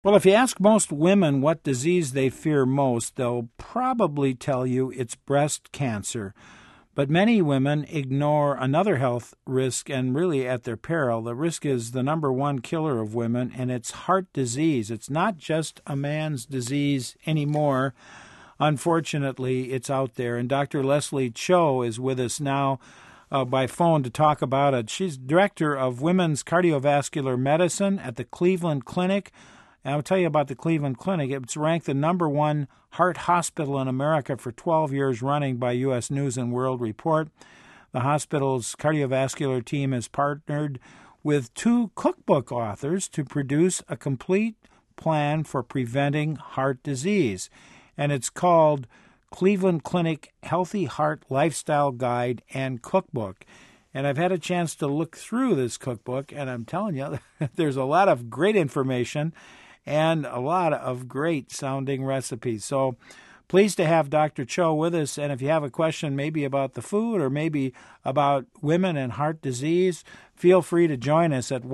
Well, if you ask most women what disease they fear most, they'll probably tell you it's breast cancer. But many women ignore another health risk and really at their peril. The risk is the number one killer of women, and it's heart disease. It's not just a man's disease anymore. Unfortunately, it's out there. And Dr. Leslie Cho is with us now by phone to talk about it. She's director of women's cardiovascular medicine at the Cleveland Clinic. And I'll tell you about the Cleveland Clinic. It's ranked the number one heart hospital in America for 12 years running by U.S. News and World Report. The hospital's cardiovascular team has partnered with two cookbook authors to produce a complete plan for preventing heart disease. And it's called Cleveland Clinic Healthy Heart Lifestyle Guide and Cookbook. And I've had a chance to look through this cookbook, and I'm telling you, there's a lot of great information and a lot of great-sounding recipes. So pleased to have Dr. Cho with us. And if you have a question maybe about the food or maybe about women and heart disease, feel free to join us at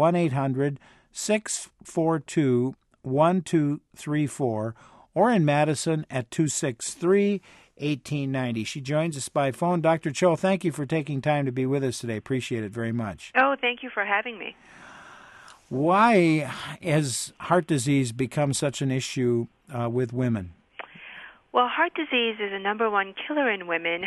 1-800-642-1234 or in Madison at 263-1890. She joins us by phone. Dr. Cho, thank you for taking time to be with us today. Appreciate it very much. Oh, thank you for having me. Why has heart disease become such an issue with women? Well, heart disease is a number one killer in women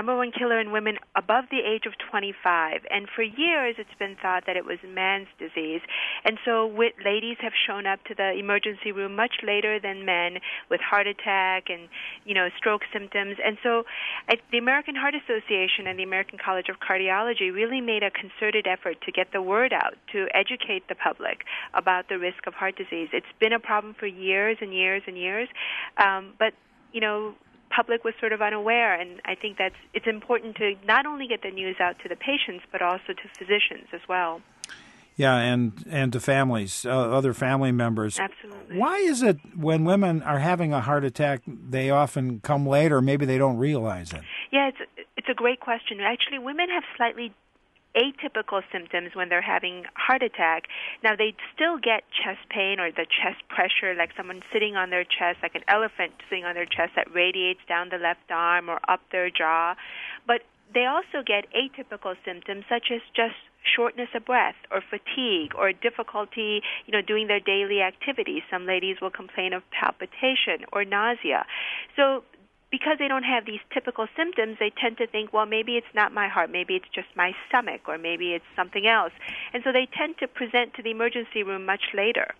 above the age of 25. And for years, it's been thought that it was man's disease. And so ladies have shown up to the emergency room much later than men with heart attack and, stroke symptoms. And so the American Heart Association and the American College of Cardiology really made a concerted effort to get the word out, to educate the public about the risk of heart disease. It's been a problem for years and years and years, but public was sort of unaware, and I think it's important to not only get the news out to the patients, but also to physicians as well. Yeah, and to families, other family members. Absolutely. Why is it when women are having a heart attack, they often come late, or maybe they don't realize it? Yeah, it's a great question. Actually, women have slightly atypical symptoms when they're having heart attack. Now, they still get chest pain or the chest pressure, like someone sitting on their chest, like an elephant sitting on their chest that radiates down the left arm or up their jaw. But they also get atypical symptoms such as just shortness of breath or fatigue or difficulty, doing their daily activities. Some ladies will complain of palpitation or nausea. So because they don't have these typical symptoms, they tend to think, well, maybe it's not my heart, maybe it's just my stomach, or maybe it's something else. And so they tend to present to the emergency room much later.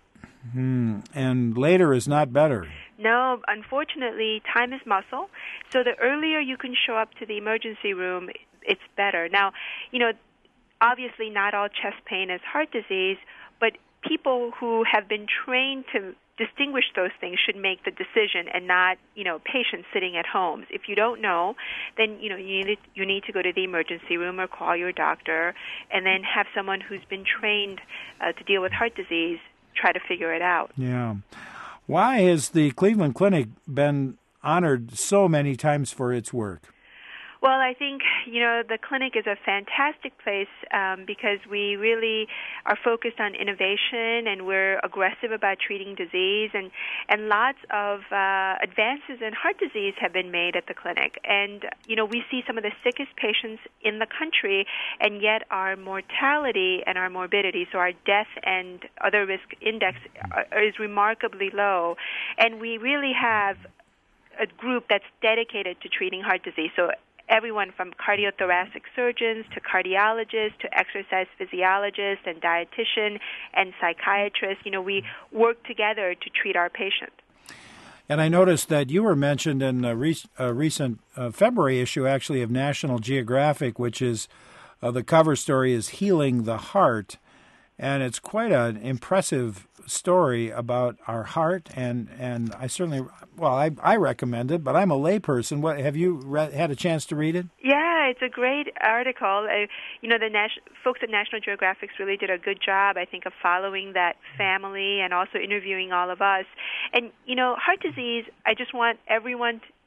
And later is not better. No, unfortunately, time is muscle. So the earlier you can show up to the emergency room, it's better. Now, obviously not all chest pain is heart disease, but people who have been trained to distinguish those things should make the decision and not, patients sitting at home. If you don't know, then, you need to go to the emergency room or call your doctor and then have someone who's been trained to deal with heart disease try to figure it out. Yeah. Why has the Cleveland Clinic been honored so many times for its work? Well, I think, the clinic is a fantastic place because we really are focused on innovation and we're aggressive about treating disease, and lots of advances in heart disease have been made at the clinic. And, we see some of the sickest patients in the country, and yet our mortality and our morbidity, so our death and other risk index is remarkably low. And we really have a group that's dedicated to treating heart disease. So everyone from cardiothoracic surgeons to cardiologists to exercise physiologists and dietitian and psychiatrists, we work together to treat our patients. And I noticed that you were mentioned in a recent February issue, actually, of National Geographic, which is the cover story is Healing the Heart. And it's quite an impressive story about our heart, and I certainly, I recommend it, but I'm a layperson. What have you had a chance to read it? Yeah, it's a great article. The folks at National Geographic really did a good job, I think, of following that family and also interviewing all of us. And, heart disease, I just want everyone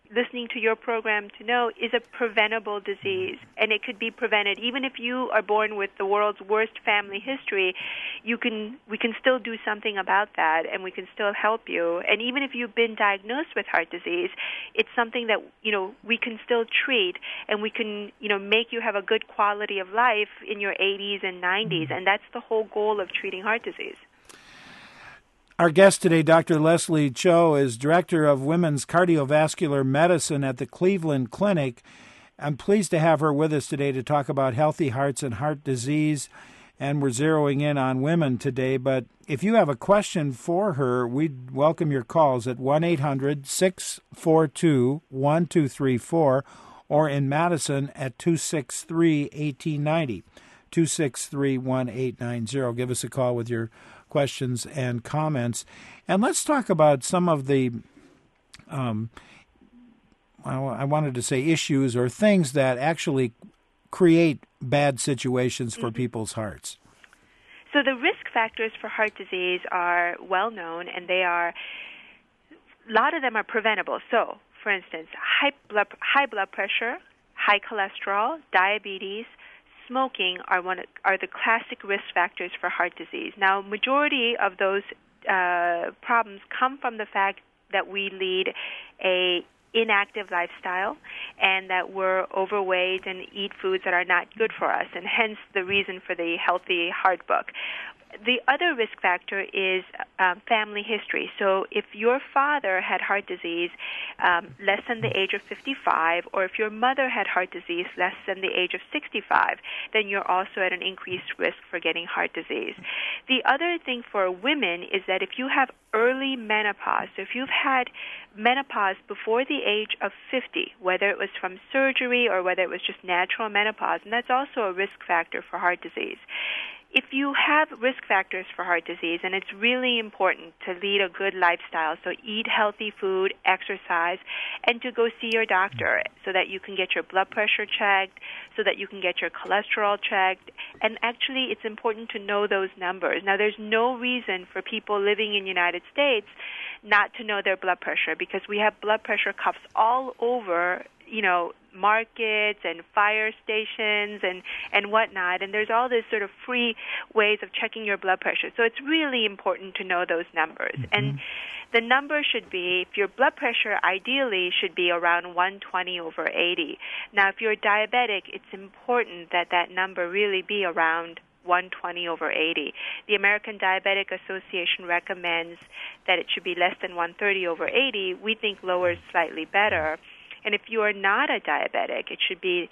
listening to your program to know, is a preventable disease, and it could be prevented. Even if you are born with the world's worst family history, we can still do something about that, and we can still help you. And even if you've been diagnosed with heart disease, it's something that we can still treat, and we can make you have a good quality of life in your 80s and 90s, and that's the whole goal of treating heart disease. Our guest today, Dr. Leslie Cho, is Director of Women's Cardiovascular Medicine at the Cleveland Clinic. I'm pleased to have her with us today to talk about healthy hearts and heart disease, and we're zeroing in on women today. But if you have a question for her, we'd welcome your calls at 1-800-642-1234 or in Madison at 263-1890, 263-1890. Give us a call with your questions and comments. And let's talk about some of the, I wanted to say issues or things that actually create bad situations for people's hearts. So the risk factors for heart disease are well known, and a lot of them are preventable. So, for instance, high blood pressure, high cholesterol, diabetes, smoking are the classic risk factors for heart disease. Now, majority of those problems come from the fact that we lead a inactive lifestyle and that we're overweight and eat foods that are not good for us, and hence the reason for the Healthy Heart book. The other risk factor is family history. So if your father had heart disease less than the age of 55, or if your mother had heart disease less than the age of 65, then you're also at an increased risk for getting heart disease. The other thing for women is that if you have early menopause, so if you've had menopause before the age of 50, whether it was from surgery or whether it was just natural menopause, and that's also a risk factor for heart disease. If you have risk factors for heart disease, and it's really important to lead a good lifestyle, so eat healthy food, exercise, and to go see your doctor so that you can get your blood pressure checked, so that you can get your cholesterol checked. And actually, it's important to know those numbers. Now, there's no reason for people living in the United States not to know their blood pressure, because we have blood pressure cuffs all over, markets and fire stations and whatnot, and there's all this sort of free ways of checking your blood pressure. So it's really important to know those numbers. Mm-hmm. And the number should be, if your blood pressure ideally should be around 120/80. Now, if you're diabetic, it's important that that number really be around 120/80. The American Diabetic Association recommends that it should be less than 130/80. We think lower is slightly better. And if you are not a diabetic, it should be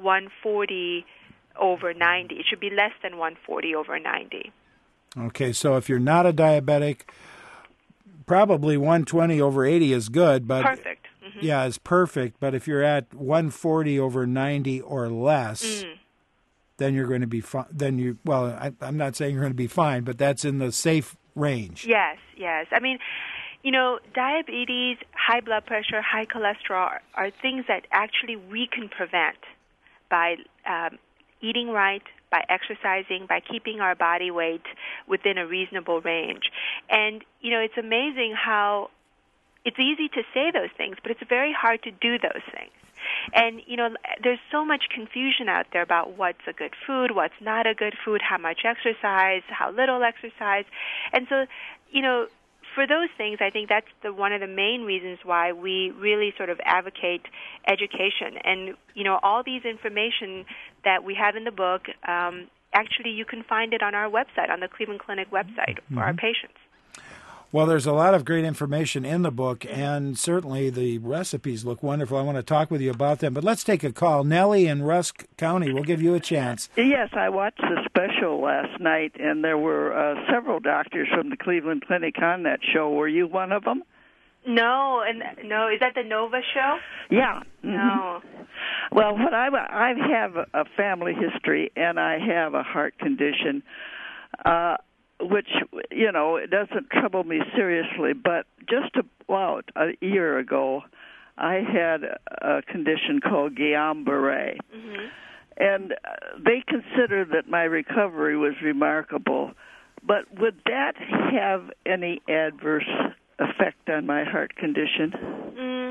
140/90. It should be less than 140/90. Okay, so if you're not a diabetic, probably 120/80 is good, but perfect. Mm-hmm. Yeah, it's perfect. But if you're at 140/90 or less, then you're going to be fine. I'm not saying you're going to be fine, but that's in the safe range. Yes. I mean, diabetes, high blood pressure, high cholesterol are things that actually we can prevent by eating right, by exercising, by keeping our body weight within a reasonable range. And, it's amazing how it's easy to say those things, but it's very hard to do those things. And, there's so much confusion out there about what's a good food, what's not a good food, how much exercise, how little exercise. And so, for those things, I think that's one of the main reasons why we really sort of advocate education. And, all these information that we have in the book, actually you can find it on our website, on the Cleveland Clinic website for our patients. Well, there's a lot of great information in the book, and certainly the recipes look wonderful. I want to talk with you about them. But let's take a call. Nellie in Rusk County, we'll give you a chance. Yes, I watched the special last night, and there were several doctors from the Cleveland Clinic on that show. Were you one of them? No. Is that the Nova show? Yeah. No. Well, I have a family history, and I have a heart condition, which, it doesn't trouble me seriously, but just about a year ago, I had a condition called Guillain-Barré. Mm-hmm. And they consider that my recovery was remarkable, but would that have any adverse effect on my heart condition? No,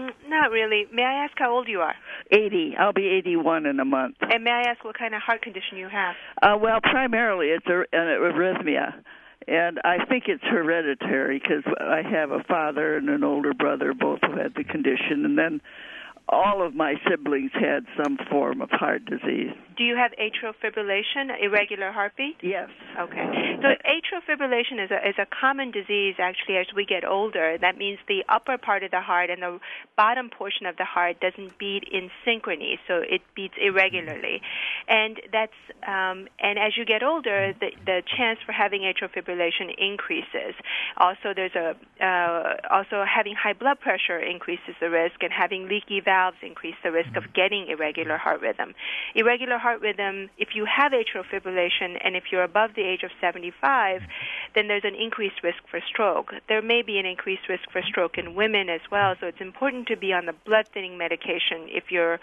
not really. May I ask how old you are? 80. I'll be 81 in a month. And may I ask what kind of heart condition you have? Well, primarily it's an arrhythmia. And I think it's hereditary because I have a father and an older brother, both who had the condition. And then all of my siblings had some form of heart disease. Do you have atrial fibrillation, irregular heartbeat? Yes. Okay. So atrial fibrillation is a common disease, actually, as we get older. That means the upper part of the heart and the bottom portion of the heart doesn't beat in synchrony, so it beats irregularly. And that's and as you get older, the chance for having atrial fibrillation increases. Also, there's also having high blood pressure increases the risk, and having leaky valves increase the risk of getting irregular heart rhythm. Irregular heart rhythm, if you have atrial fibrillation and if you're above the age of 75, then there's an increased risk for stroke. There may be an increased risk for stroke in women as well, so it's important to be on the blood thinning medication if you're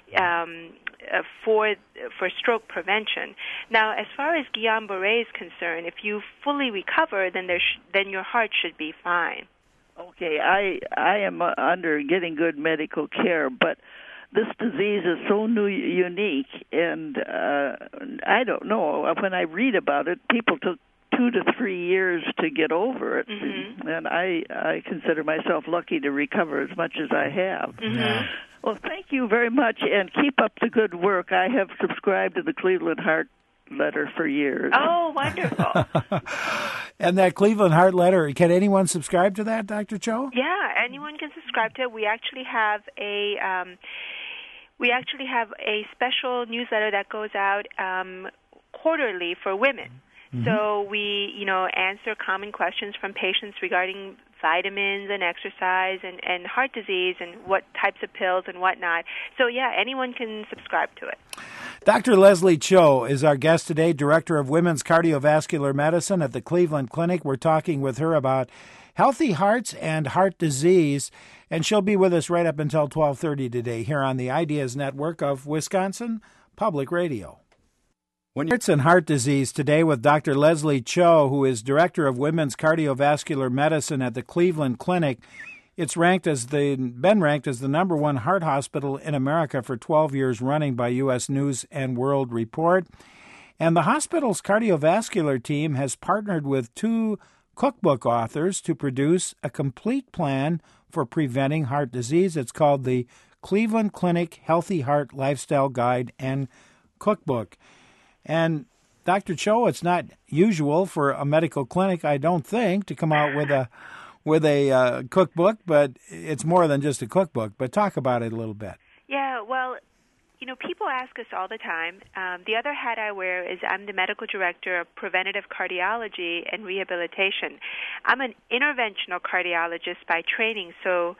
for stroke prevention. Now, as far as Guillain-Barré is concerned, if you fully recover, then your heart should be fine. Okay, I am under getting good medical care, but this disease is so unique, and I don't know. When I read about it, people took 2 to 3 years to get over it, and I consider myself lucky to recover as much as I have. Yeah. Well, thank you very much, and keep up the good work. I have subscribed to the Cleveland Heart Letter for years. Oh, wonderful. And that Cleveland Heart Letter, can anyone subscribe to that, Dr. Cho? Yeah, anyone can subscribe to it. We actually have a special newsletter that goes out quarterly for women. Mm-hmm. So we, answer common questions from patients regarding vitamins and exercise and heart disease and what types of pills and whatnot. So, yeah, anyone can subscribe to it. Dr. Leslie Cho is our guest today, Director of Women's Cardiovascular Medicine at the Cleveland Clinic. We're talking with her about healthy hearts and heart disease, and she'll be with us right up until 12:30 today here on the Ideas Network of Wisconsin Public Radio. Hearts and heart disease today with Dr. Leslie Cho, who is Director of Women's Cardiovascular Medicine at the Cleveland Clinic. It's been ranked as the number one heart hospital in America for 12 years running by U.S. News and World Report. And the hospital's cardiovascular team has partnered with 2 cookbook authors to produce a complete plan for preventing heart disease. It's called the Cleveland Clinic Healthy Heart Lifestyle Guide and Cookbook. And Dr. Cho, it's not usual for a medical clinic, I don't think, to come out with a cookbook, but it's more than just a cookbook. But talk about it a little bit. Yeah, well, people ask us all the time. The other hat I wear is I'm the medical director of preventative cardiology and rehabilitation. I'm an interventional cardiologist by training, so,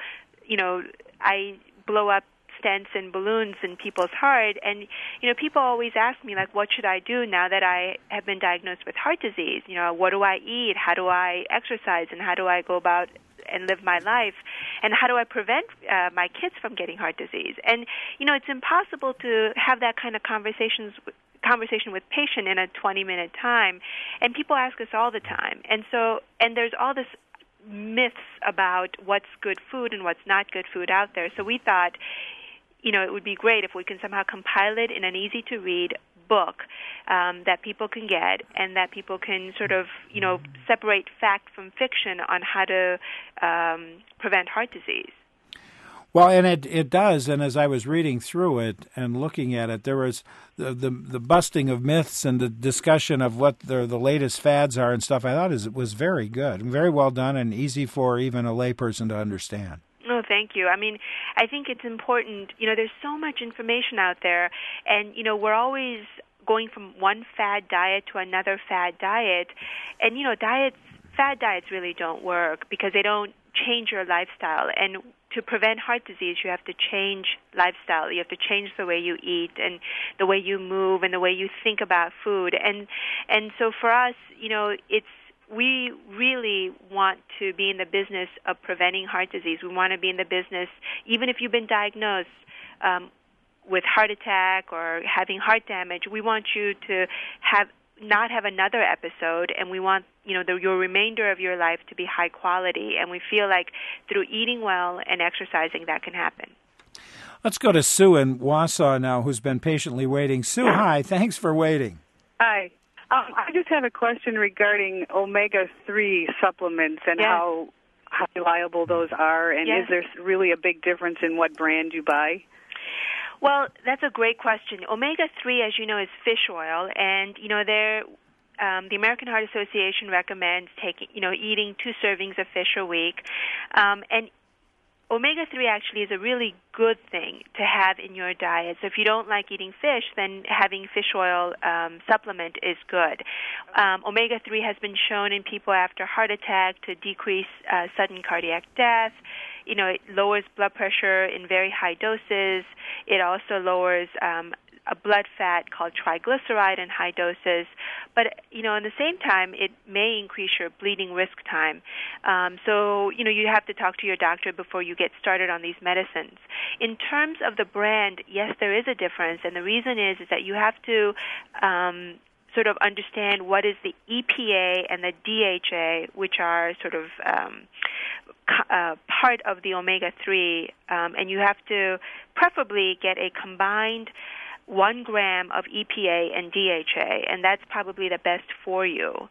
I blow up stents and balloons in people's heart, and people always ask me, like, what should I do now that I have been diagnosed with heart disease? What do I eat? How do I exercise? And how do I go about and live my life? And how do I prevent my kids from getting heart disease? And it's impossible to have that kind of conversation with patient in a 20-minute time, and people ask us all the time. And there's all this myths about what's good food and what's not good food out there. So we thought it would be great if we can somehow compile it in an easy-to-read book that people can get, and that people can sort of, separate fact from fiction on how to prevent heart disease. Well, and it does, and as I was reading through it and looking at it, there was the busting of myths and the discussion of what the latest fads are and stuff. I thought it was very good, and very well done, and easy for even a layperson to understand. Oh, thank you. I mean, I think it's important. There's so much information out there, and, we're always going from one fad diet to another fad diet. And, fad diets really don't work because they don't change your lifestyle. And to prevent heart disease, you have to change lifestyle. You have to change the way you eat and the way you move and the way you think about food. And so for us, we really want to be in the business of preventing heart disease. We want to be in the business, even if you've been diagnosed with heart attack or having heart damage, we want you to have not have another episode, and we want your remainder of your life to be high quality, and we feel like through eating well and exercising that can happen. Let's go to Sue in Wausau now, who's been patiently waiting. Sue, hi. Thanks for waiting. Hi. I just have a question regarding omega-3 supplements and how reliable those are, and is there really a big difference in what brand you buy? Well, that's a great question. Omega-3, as you know, is fish oil, and the American Heart Association recommends eating 2 servings of fish a week, and omega-3 actually is a really good thing to have in your diet. So if you don't like eating fish, then having fish oil supplement is good. Omega-3 has been shown in people after heart attack to decrease sudden cardiac death. It lowers blood pressure in very high doses. It also lowers a blood fat called triglyceride in high doses. But, at the same time, it may increase your bleeding risk time. So, you have to talk to your doctor before you get started on these medicines. In terms of the brand, yes, there is a difference. And the reason is that you have to sort of understand what is the EPA and the DHA, which are sort of part of the omega-3. And you have to preferably get a combined 1 gram of EPA and DHA, and that's probably the best for you.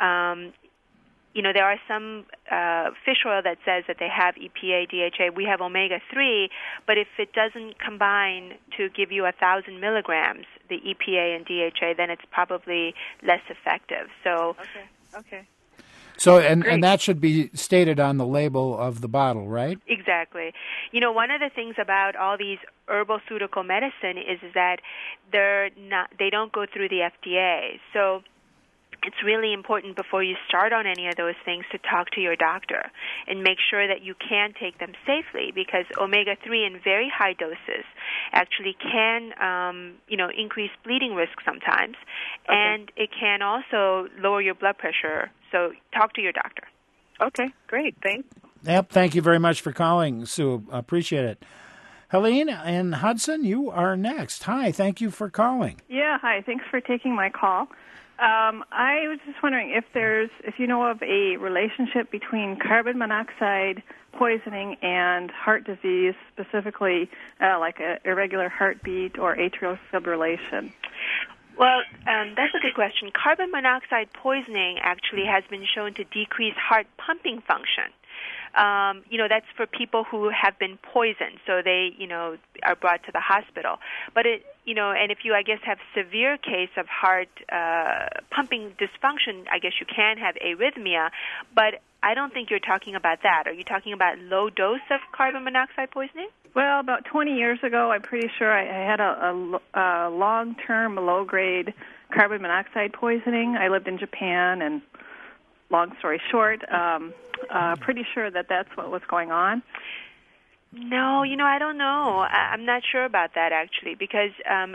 There are some fish oil that says that they have EPA, DHA. We have omega-3, but if it doesn't combine to give you 1,000 milligrams, the EPA and DHA, then it's probably less effective. So, okay. So, and that should be stated on the label of the bottle, right? Exactly. One of the things about all these herbal-ceutical medicine is that they don't go through the FDA. So it's really important before you start on any of those things to talk to your doctor and make sure that you can take them safely, because omega-3 in very high doses actually can, increase bleeding risk sometimes, and it can also lower your blood pressure. So talk to your doctor. Okay, great. Thanks. Yep, thank you very much for calling, Sue. Appreciate it. Helene in Hudson, you are next. Hi, thank you for calling. Yeah, hi. Thanks for taking my call. I was just wondering if you know of a relationship between carbon monoxide poisoning and heart disease, specifically like a irregular heartbeat or atrial fibrillation. Well, that's a good question. Carbon monoxide poisoning actually has been shown to decrease heart pumping function. That's for people who have been poisoned, so they, are brought to the hospital. But and if you, I guess, have severe case of heart pumping dysfunction, I guess you can have arrhythmia. But I don't think you're talking about that. Are you talking about low dose of carbon monoxide poisoning? Well, about 20 years ago, I'm pretty sure I had a long-term, low-grade carbon monoxide poisoning. I lived in Japan, and long story short, pretty sure that's what was going on. No, I don't know. I'm not sure about that, actually, because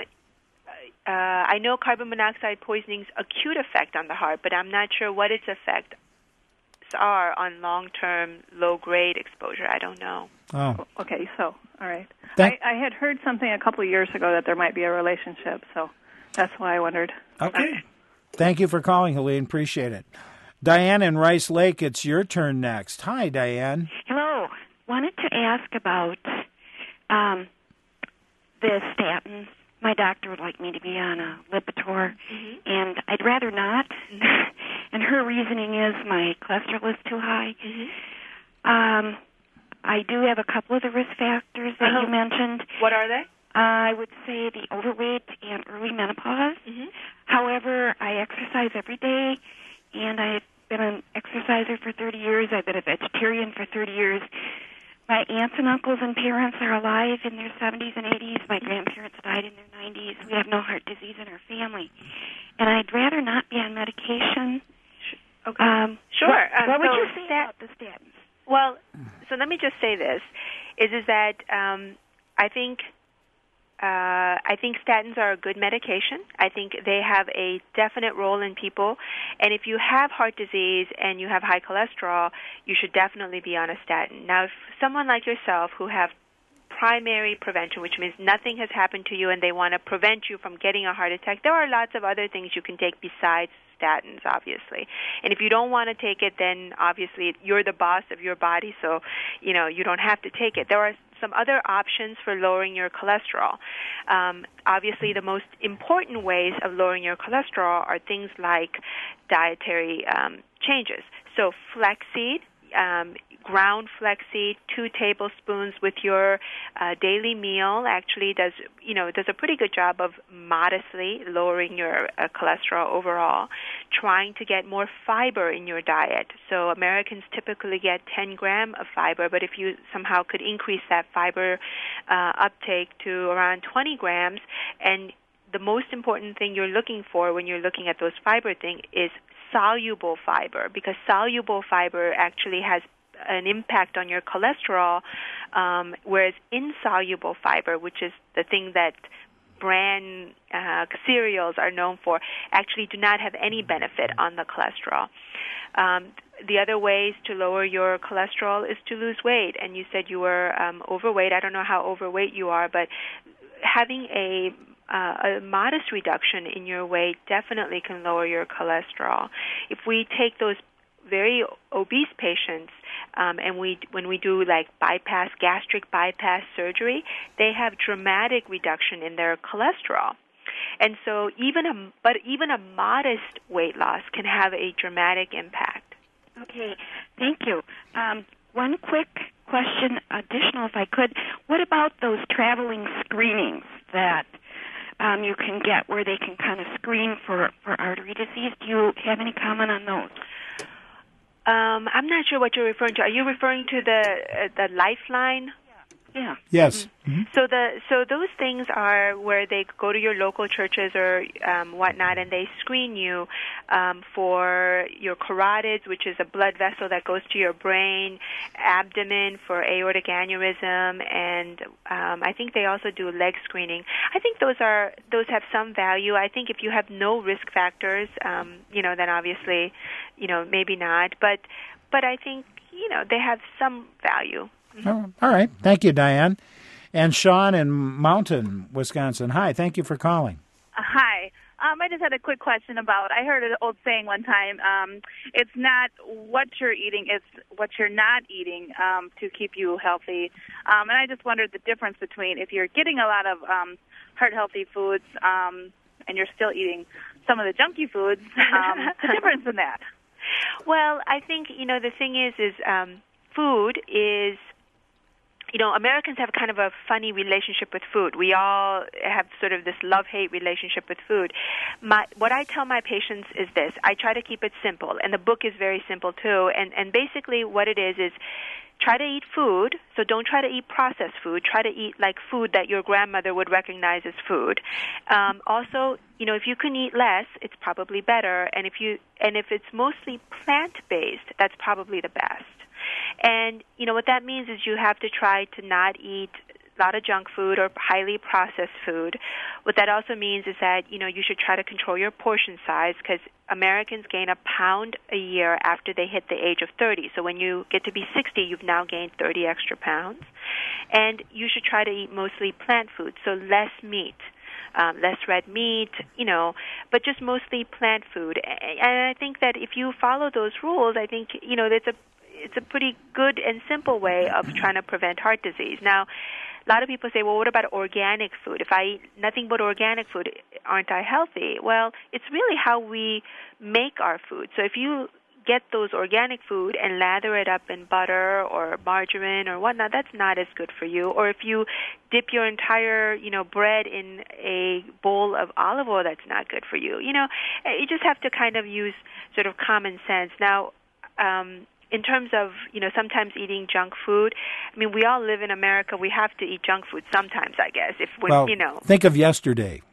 I know carbon monoxide poisoning's acute effect on the heart, but I'm not sure what its effects are on long-term, low-grade exposure. I don't know. Oh. Okay, so, all right. I had heard something a couple of years ago that there might be a relationship, so that's why I wondered. Okay. Thank you for calling, Helene. Appreciate it. Diane in Rice Lake, it's your turn next. Hi, Diane. Hello. Wanted to ask about the statins. My doctor would like me to be on a Lipitor, and I'd rather not. And her reasoning is my cholesterol is too high. I do have a couple of the risk factors that you mentioned. What are they? I would say the overweight and early menopause. However, I exercise every day, and I've been an exerciser for 30 years. I've been a vegetarian for 30 years. My aunts and uncles and parents are alive in their 70s and 80s. My grandparents died in their 90s. We have no heart disease in our family. And I'd rather not be on medication. Okay. Sure. What would you say about the statins? Well, so let me just say this, is that I think statins are a good medication. I think they have a definite role in people. And if you have heart disease and you have high cholesterol, you should definitely be on a statin. Now, if someone like yourself who have primary prevention, which means nothing has happened to you and they want to prevent you from getting a heart attack, there are lots of other things you can take besides statins, obviously. And if you don't want to take it, then obviously you're the boss of your body, so you don't have to take it. There are some other options for lowering your cholesterol. Obviously, the most important ways of lowering your cholesterol are things like dietary changes. So flaxseed, ground flaxseed, 2 tablespoons with your daily meal actually does a pretty good job of modestly lowering your cholesterol overall. Trying to get more fiber in your diet. So Americans typically get 10 grams of fiber, but if you somehow could increase that fiber uptake to around 20 grams, and the most important thing you're looking for when you're looking at those fiber things is soluble fiber, because soluble fiber actually has an impact on your cholesterol, whereas insoluble fiber, which is the thing that bran cereals are known for, actually do not have any benefit on the cholesterol. The other ways to lower your cholesterol is to lose weight. And you said you were overweight. I don't know how overweight you are, but having a modest reduction in your weight definitely can lower your cholesterol. If we take those very obese patients, and when we do like gastric bypass surgery, they have dramatic reduction in their cholesterol. And so even a modest weight loss can have a dramatic impact. Okay, thank you. One quick question, additional if I could. What about those traveling screenings that you can get where they can kind of screen for artery disease? Do you have any comment on those? I'm not sure what you're referring to. Are you referring to the Lifeline? Yeah. Yes. Mm-hmm. So those things are where they go to your local churches or whatnot, and they screen you for your carotids, which is a blood vessel that goes to your brain, abdomen for aortic aneurysm, and I think they also do leg screening. I think those have some value. I think if you have no risk factors, then obviously, maybe not. But I think they have some value. Oh, all right. Thank you, Diane. And Sean in Mountain, Wisconsin. Hi. Thank you for calling. Hi. I just had a quick question I heard an old saying one time, it's not what you're eating, it's what you're not eating to keep you healthy. And I just wondered the difference between if you're getting a lot of heart-healthy foods and you're still eating some of the junky foods, the difference in that. Well, I think, the thing is food is, Americans have kind of a funny relationship with food. We all have sort of this love-hate relationship with food. What I tell my patients is this. I try to keep it simple, and the book is very simple too. And basically what it is try to eat food, so don't try to eat processed food. Try to eat like food that your grandmother would recognize as food. Also, if you can eat less, it's probably better. And if it's mostly plant-based, that's probably the best. And, what that means is you have to try to not eat a lot of junk food or highly processed food. What that also means is that, you should try to control your portion size because Americans gain a pound a year after they hit the age of 30. So when you get to be 60, you've now gained 30 extra pounds. And you should try to eat mostly plant food, so less meat. Less red meat, but just mostly plant food. And I think that if you follow those rules, I think, it's a pretty good and simple way of trying to prevent heart disease. Now, a lot of people say, well, what about organic food? If I eat nothing but organic food, aren't I healthy? Well, it's really how we make our food. So if you get those organic food and lather it up in butter or margarine or whatnot, that's not as good for you. Or if you dip your entire, bread in a bowl of olive oil, that's not good for you. You just have to kind of use sort of common sense. Now, in terms of, sometimes eating junk food, we all live in America. We have to eat junk food sometimes, I guess. Think of yesterday,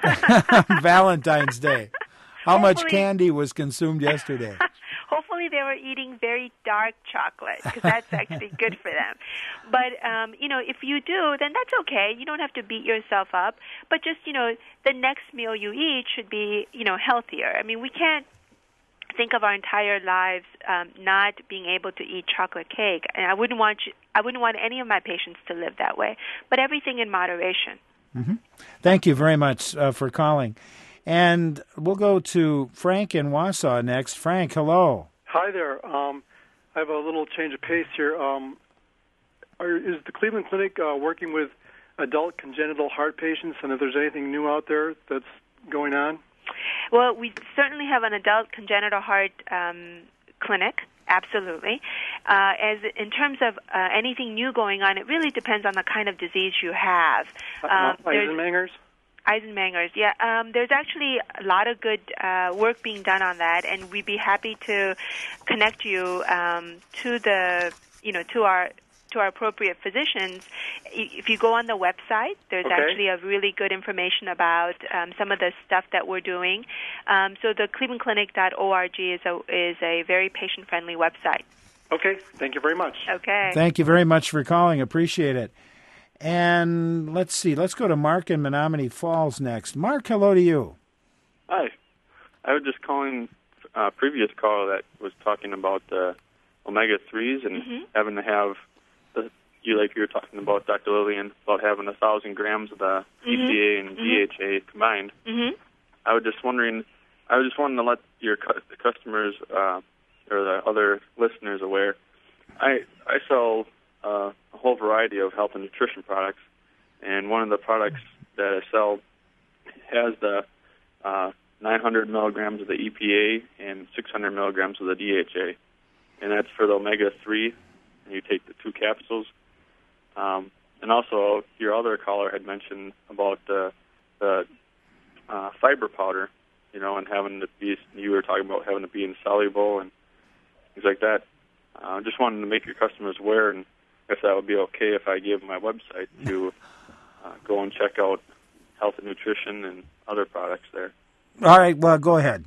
Valentine's Day. How much candy was consumed yesterday? Hopefully they were eating very dark chocolate because that's actually good for them. But, if you do, then that's okay. You don't have to beat yourself up. But just, the next meal you eat should be, healthier. We can't think of our entire lives not being able to eat chocolate cake, and I wouldn't want any of my patients to live that way. But everything in moderation. Mm-hmm. Thank you very much for calling. And we'll go to Frank in Wausau next. Frank, hello. Hi there. I have a little change of pace here. Is the Cleveland Clinic working with adult congenital heart patients, and if there's anything new out there that's going on? Well, we certainly have an adult congenital heart clinic, absolutely. As in terms of anything new going on, it really depends on the kind of disease you have. Eisenmenger's? Eisenmenger's, yeah. There's actually a lot of good work being done on that, and we'd be happy to connect you to our appropriate physicians. If you go on the website, there's actually a really good information about some of the stuff that we're doing. So the clevelandclinic.org is a very patient-friendly website. Okay, thank you very much. Okay. Thank you very much for calling. Appreciate it. And let's see. Let's go to Mark in Menominee Falls next. Mark, hello to you. Hi. I was just calling a previous caller that was talking about the omega-3s and having to have you were talking about, Dr. Lillian, about having 1,000 grams of the EPA and DHA combined. I was just wanting to let the customers or the other listeners aware. I sell a whole variety of health and nutrition products, and one of the products that I sell has the 900 milligrams of the EPA and 600 milligrams of the DHA, and that's for the omega-3, and you take the 2 capsules. And also, your other caller had mentioned about the fiber powder, and having to be, you were talking about having to be insoluble and things like that. I just wanted to make your customers aware, and if that would be okay if I gave them my website to go and check out health and nutrition and other products there. All right, well, go ahead.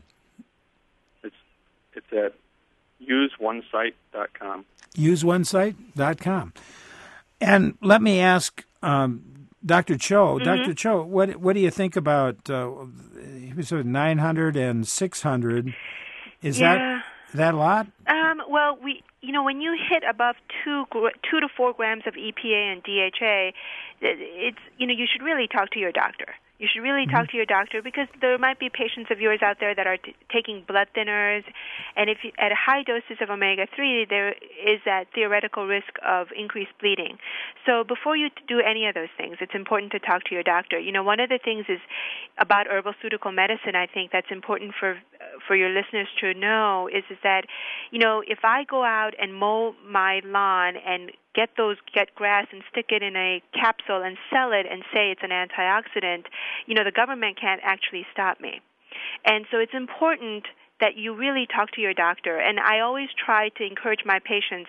It's at useonesite.com. Useonesite.com. And let me ask Dr. Cho. Dr. Cho, what do you think about he was 900 and 600? Is that a lot? Well, when you hit above 2 to 4 grams of EPA and DHA, it's you should really talk to your doctor. You should really talk to your doctor, because there might be patients of yours out there that are taking blood thinners, and if at high doses of omega-3, there is that theoretical risk of increased bleeding. So before you do any of those things, it's important to talk to your doctor. One of the things is about herbal-ceutical medicine, I think that's important for your listeners to know is that, if I go out and mow my lawn and get grass and stick it in a capsule and sell it and say it's an antioxidant, the government can't actually stop me. And so it's important that you really talk to your doctor. And I always try to encourage my patients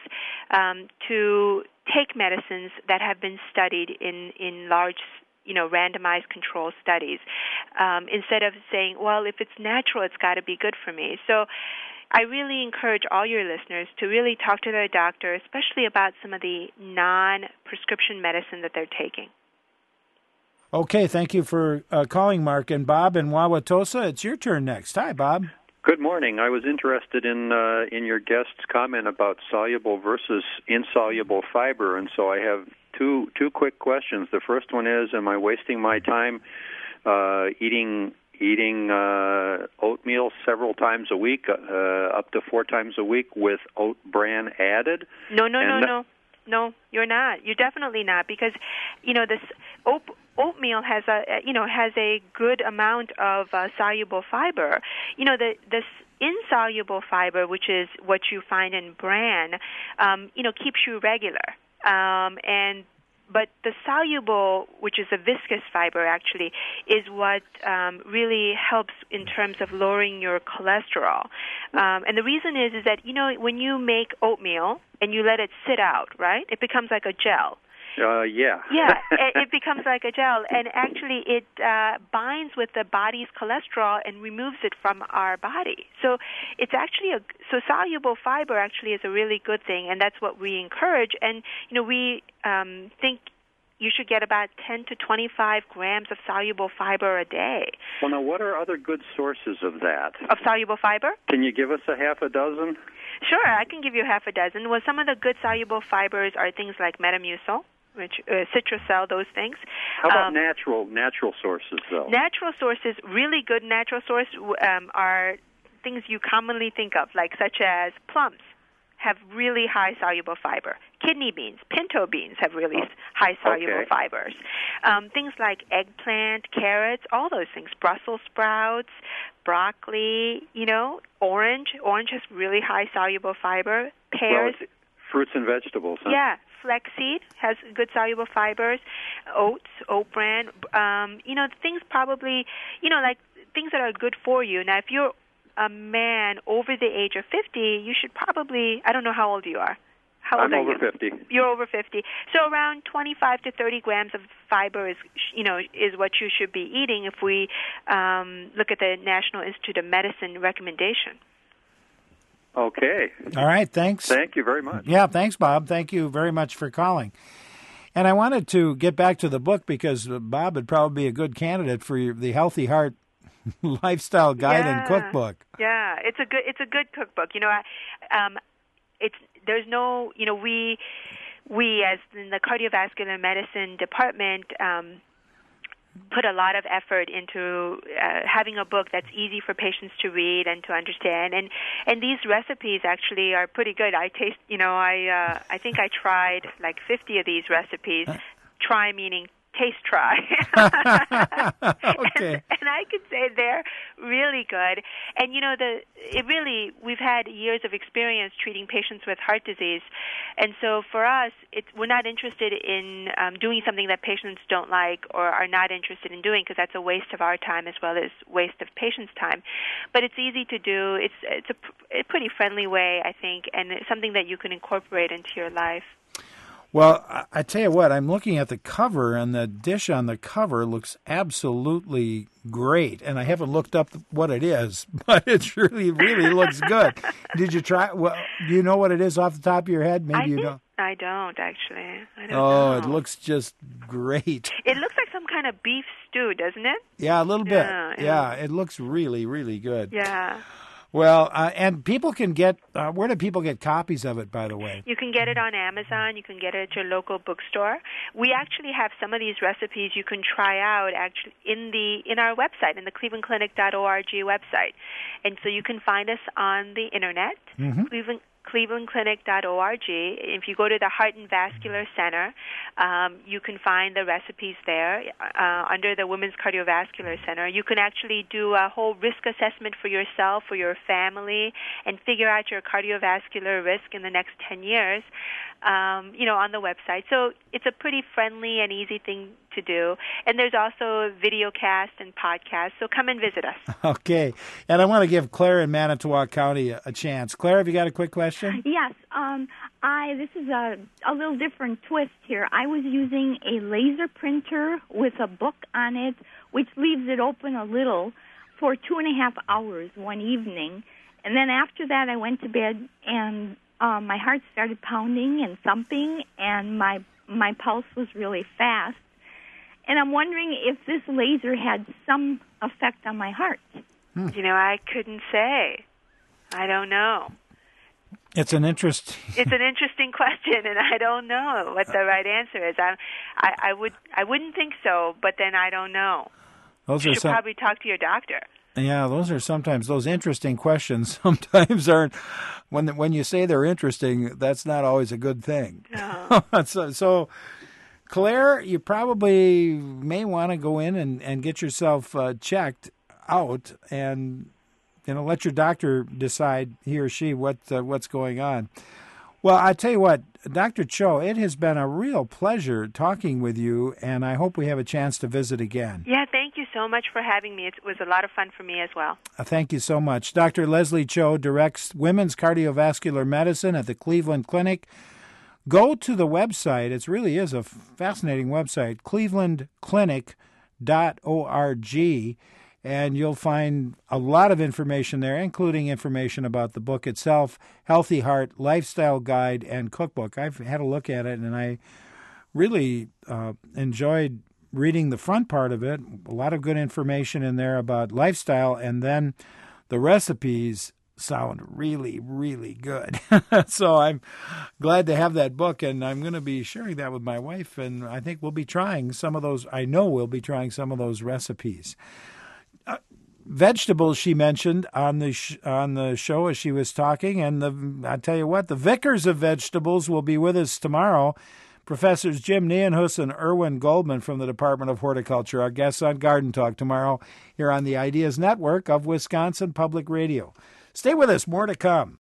to take medicines that have been studied in large randomized control studies, instead of saying, well, if it's natural, it's got to be good for me. So I really encourage all your listeners to really talk to their doctor, especially about some of the non-prescription medicine that they're taking. Okay, thank you for calling, Mark. And Bob in Wauwatosa, it's your turn next. Hi, Bob. Good morning. I was interested in your guest's comment about soluble versus insoluble fiber, and so I have two quick questions. The first one is, am I wasting my time eating oatmeal several times a week, up to 4 times a week with oat bran added? No, you're not. You're definitely not, because this oatmeal has a good amount of soluble fiber. This insoluble fiber, which is what you find in bran, keeps you regular. But the soluble, which is a viscous fiber, actually, is what really helps in terms of lowering your cholesterol. And the reason is that, when you make oatmeal and you let it sit out, right, it becomes like a gel. Yeah, it becomes like a gel, and actually it binds with the body's cholesterol and removes it from our body. So it's actually soluble fiber actually is a really good thing, and that's what we encourage. And we think you should get about 10 to 25 grams of soluble fiber a day. Well, now, what are other good sources of that? Of soluble fiber? Can you give us a half a dozen? Sure, I can give you half a dozen. Well, some of the good soluble fibers are things like Metamucil, which Citracel, those things. How about natural sources, though? Natural sources, really good natural sources are things you commonly think of, like such as plums have really high soluble fiber. Kidney beans, pinto beans have really high soluble fibers. Things like eggplant, carrots, all those things. Brussels sprouts, broccoli, orange. Orange has really high soluble fiber. Pears. Well, fruits and vegetables, huh? Yeah. Flaxseed has good soluble fibers. Oats, oat bran. Things probably, like things that are good for you. Now, if you're a man over the age of 50, you should probably, I don't know how old you are. How old I'm are over you? 50. You're over 50. So around 25 to 30 grams of fiber is what you should be eating if we look at the National Institute of Medicine recommendation. Okay. All right, thanks. Thank you very much. Yeah, thanks, Bob. Thank you very much for calling. And I wanted to get back to the book because Bob would probably be a good candidate for the Healthy Heart Lifestyle Guide and Cookbook. Yeah, it's a good cookbook. There's no, we as in the cardiovascular medicine department put a lot of effort into having a book that's easy for patients to read and to understand. And these recipes actually are pretty good. I I think I tried like 50 of these recipes. Try meaning taste try. Okay. And I could say they're really good. And we've had years of experience treating patients with heart disease. And so for us, we're not interested in doing something that patients don't like or are not interested in doing, because that's a waste of our time as well as waste of patients' time. But it's easy to do. It's a pretty friendly way, I think, and it's something that you can incorporate into your life. Well, I tell you what, I'm looking at the cover, and the dish on the cover looks absolutely great. And I haven't looked up what it is, but it really looks good. Did you try? Well, do you know what it is off the top of your head? Maybe you don't. I don't, actually. I don't know. It looks just great. It looks like some kind of beef stew, doesn't it? Yeah, a little bit. Yeah, it looks really, really good. Yeah. Well, and people can get, where do people get copies of it, by the way? You can get it on Amazon. You can get it at your local bookstore. We actually have some of these recipes you can try out actually in our website, in the clevelandclinic.org website. And so you can find us on the Internet, clevelandclinic.org. If you go to the Heart and Vascular Center, you can find the recipes there under the Women's Cardiovascular Center. You can actually do a whole risk assessment for yourself, for your family, and figure out your cardiovascular risk in the next 10 years, on the website. So it's a pretty friendly and easy thing to do. And there's also video cast and podcasts, so come and visit us. Okay. And I want to give Claire in Manitowoc County a chance. Claire, have you got a quick question? Yes. This is a little different twist here. I was using a laser printer with a book on it, which leaves it open a little, for 2.5 hours one evening. And then after that, I went to bed, and my heart started pounding and thumping, and my pulse was really fast. And I'm wondering if this laser had some effect on my heart. I couldn't say. I don't know. It's an interesting question, and I don't know what the right answer is. I wouldn't think so, but then I don't know. You should probably talk to your doctor. Yeah, those interesting questions sometimes aren't, when you say they're interesting, that's not always a good thing. No. So, Claire, you probably may want to go in and get yourself checked out and let your doctor decide, he or she, what's going on. Well, I tell you what, Dr. Cho, it has been a real pleasure talking with you, and I hope we have a chance to visit again. Yeah, thank you so much for having me. It was a lot of fun for me as well. Thank you so much. Dr. Leslie Cho directs women's cardiovascular medicine at the Cleveland Clinic. Go to the website. It really is a fascinating website, clevelandclinic.org. And you'll find a lot of information there, including information about the book itself, Healthy Heart, Lifestyle Guide, and Cookbook. I've had a look at it, and I really enjoyed reading the front part of it. A lot of good information in there about lifestyle, and then the recipes sound really, really good. So I'm glad to have that book, and I'm going to be sharing that with my wife, and I think we'll be trying some of those. I know we'll be trying some of those recipes. Vegetables she mentioned on the show as she was talking, and I tell you what, the vicars of vegetables will be with us tomorrow. Professors Jim Nienhuis and Erwin Goldman from the Department of Horticulture, our guests on Garden Talk tomorrow here on the Ideas Network of Wisconsin Public Radio. Stay with us, more to come.